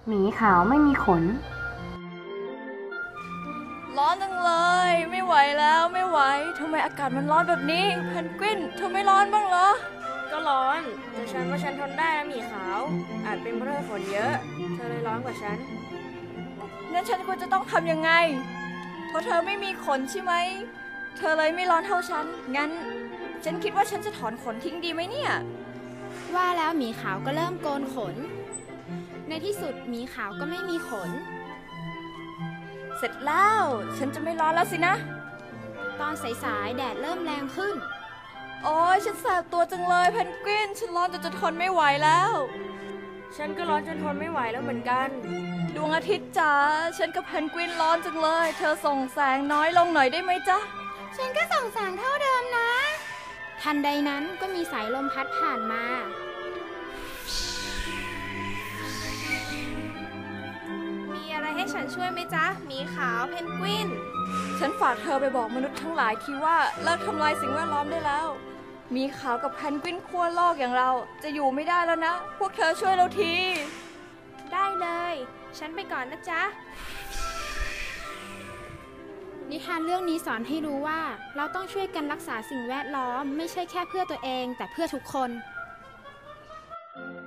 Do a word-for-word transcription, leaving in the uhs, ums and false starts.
หมีขาวไม่มีขนร้อนจังเลยไม่ไหวแล้วไม่ไหวทำไมอากาศมันร้อนแบบนี้เพนกวินเธอไม่ร้อนบ้างเหรอก็ร้อนแต่ฉันว่าฉันทนได้นะหมีขาวอาจเป็นเพราะเธอฝนเยอะเธอเลยร้อนกว่าฉันงั้นฉันควรจะต้องทำยังไงเพราะเธอไม่มีขนใช่ไหมเธอเลยไม่ร้อนเท่าฉันงั้นฉันคิดว่าฉันจะถอนขนทิ้งดีไหมเนี่ยว่าแล้วหมีขาวก็เริ่มโกนขนในที่สุดหมีขาวก็ไม่มีขนเสร็จแล้วฉันจะไม่ร้อนแล้วสินะตอนสายๆแดดเริ่มแรงขึ้นโอ้ยฉันแสบตัวจังเลยเพนกวินฉันร้อนจนจะทนไม่ไหวแล้วฉันก็ร้อนจนทนไม่ไหวแล้วเหมือนกันดวงอาทิตย์จ๋าฉันกับเพนกวินร้อนจังเลยเธอส่งแสงน้อยลงหน่อยได้ไหมจ๊ะฉันก็ส่งแสงเท่าเดิมนะทันใดนั้นก็มีสายลมพัดผ่านมามีอะไรให้ฉันช่วยไหมจ๊ะหมีขาวเพนกวินฉันฝากเธอไปบอกมนุษย์ทั้งหลายทีว่าเลิกทำลายสิ่งแวดล้อมได้แล้วหมีขาวกับเพนกวินขั้วโลกอย่างเราจะอยู่ไม่ได้แล้วนะพวกเธอช่วยเราทีได้เลยฉันไปก่อนนะจ๊ะนิทานเรื่องนี้สอนให้รู้ว่าเราต้องช่วยกันรักษาสิ่งแวดล้อมไม่ใช่แค่เพื่อตัวเองแต่เพื่อทุกคน